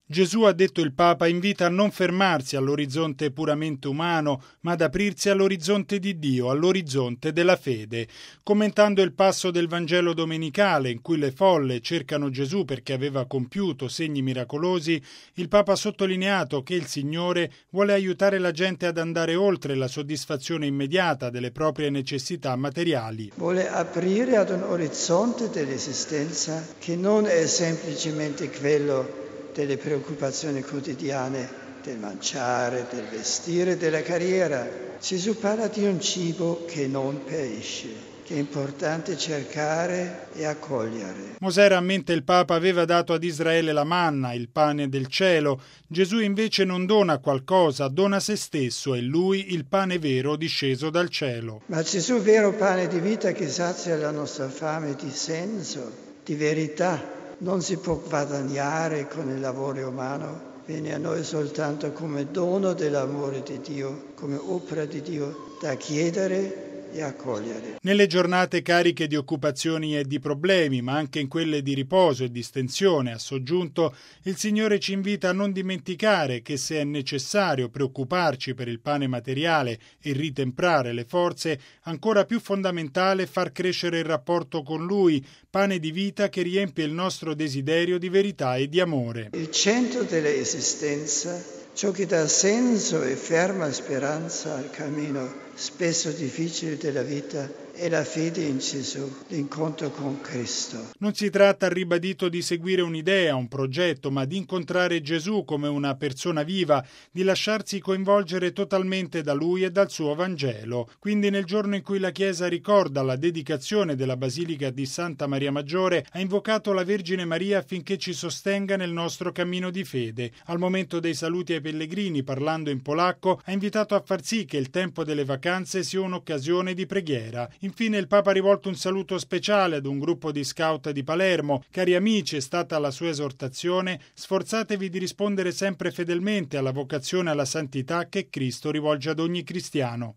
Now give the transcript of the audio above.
Gesù, ha detto il Papa, invita a non fermarsi all'orizzonte puramente umano, ma ad aprirsi all'orizzonte di Dio, all'orizzonte della fede. Commentando il passo del Vangelo domenicale in cui le folle cercano Gesù perché aveva compiuto segni miracolosi, il Papa ha sottolineato che il Signore vuole aiutare la gente ad andare oltre la soddisfazione immediata delle proprie necessità materiali. Vuole aprire ad un orizzonte dell'esistenza che non è semplicemente quello delle preoccupazioni quotidiane, del mangiare, del vestire, della carriera. Gesù parla di un cibo che non perisce, che è importante cercare e accogliere. Mosè, rammenta il Papa, aveva dato ad Israele la manna, il pane del cielo. Gesù invece non dona qualcosa, dona se stesso, è Lui il pane vero disceso dal cielo. Ma Gesù, vero pane di vita che sazia la nostra fame di senso, di verità, non si può guadagnare con il lavoro umano, viene a noi soltanto come dono dell'amore di Dio, come opera di Dio da chiedere e accogliere. Nelle giornate cariche di occupazioni e di problemi, ma anche in quelle di riposo e distensione, ha soggiunto, il Signore ci invita a non dimenticare che se è necessario preoccuparci per il pane materiale e ritemprare le forze, ancora più fondamentale è far crescere il rapporto con Lui, pane di vita che riempie il nostro desiderio di verità e di amore. Il centro dell'esistenza, ciò che dà senso e ferma speranza al cammino spesso difficile della vita, è la fede in Gesù, l'incontro con Cristo. Non si tratta, ha ribadito, di seguire un'idea, un progetto, ma di incontrare Gesù come una persona viva, di lasciarsi coinvolgere totalmente da Lui e dal suo Vangelo. Quindi nel giorno in cui la Chiesa ricorda la dedicazione della Basilica di Santa Maria Maggiore, ha invocato la Vergine Maria affinché ci sostenga nel nostro cammino di fede. Al momento dei saluti ai pellegrini, parlando in polacco, ha invitato a far sì che il tempo delle vacanze sia un'occasione di preghiera. Infine il Papa ha rivolto un saluto speciale ad un gruppo di scout di Palermo. Cari amici, è stata la sua esortazione, sforzatevi di rispondere sempre fedelmente alla vocazione alla santità che Cristo rivolge ad ogni cristiano.